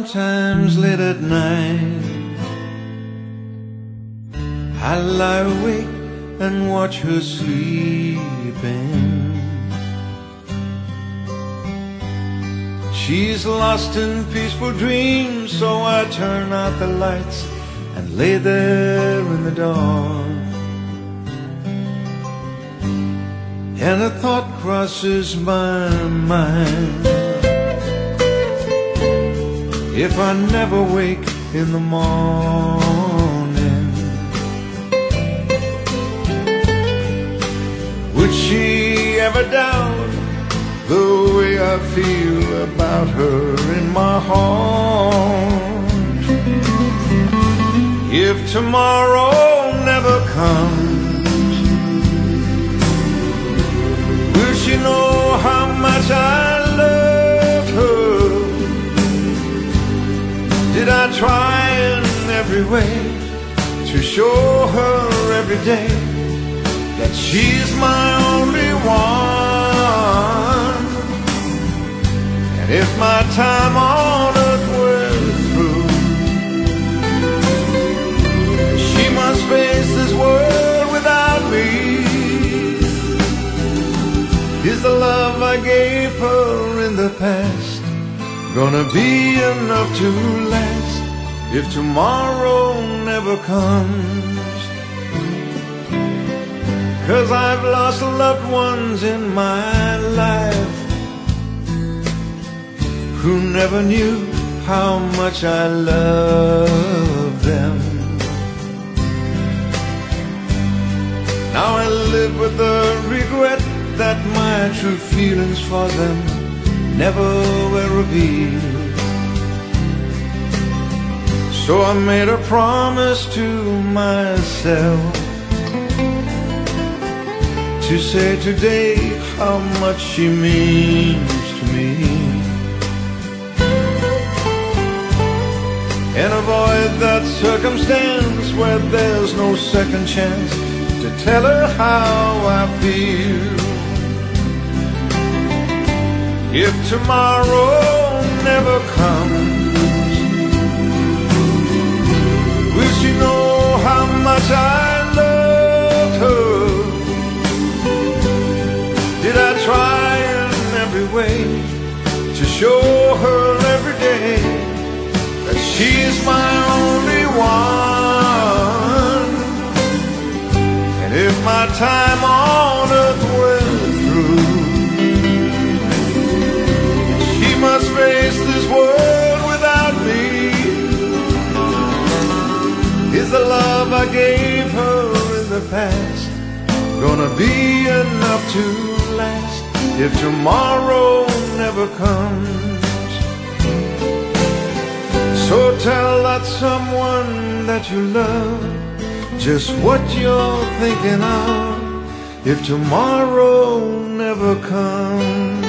sometimes late at night, I lie awake and watch her sleeping. She's lost in peaceful dreams, so I turn out the lights and lay there in the dark. And a thought crosses my mind: if I never wake in the morning, would she ever doubt the way I feel about her in my heart? If tomorrow never comes, will she know how much I love her? Did I try in every way to show her every day that she's my only one? And if my time on earth were through, she must face this world without me. Is the love I gave her in the past gonna be enough to last if tomorrow never comes? 'Cause I've lost loved ones in my life who never knew how much I loved them. Now I live with the regret that my true feelings for them never were revealed. So I made a promise to myself to say today how much she means to me, and avoid that circumstance where there's no second chance to tell her how I feel. If tomorrow never comes, will she know how much I loved her? Did I try in every way to show her every day that she's my only one? And if my time on earth were through, must face this world without me. Is the love I gave her in the past gonna be enough to last if tomorrow never comes? So tell that someone that you love just what you're thinking of if tomorrow never comes.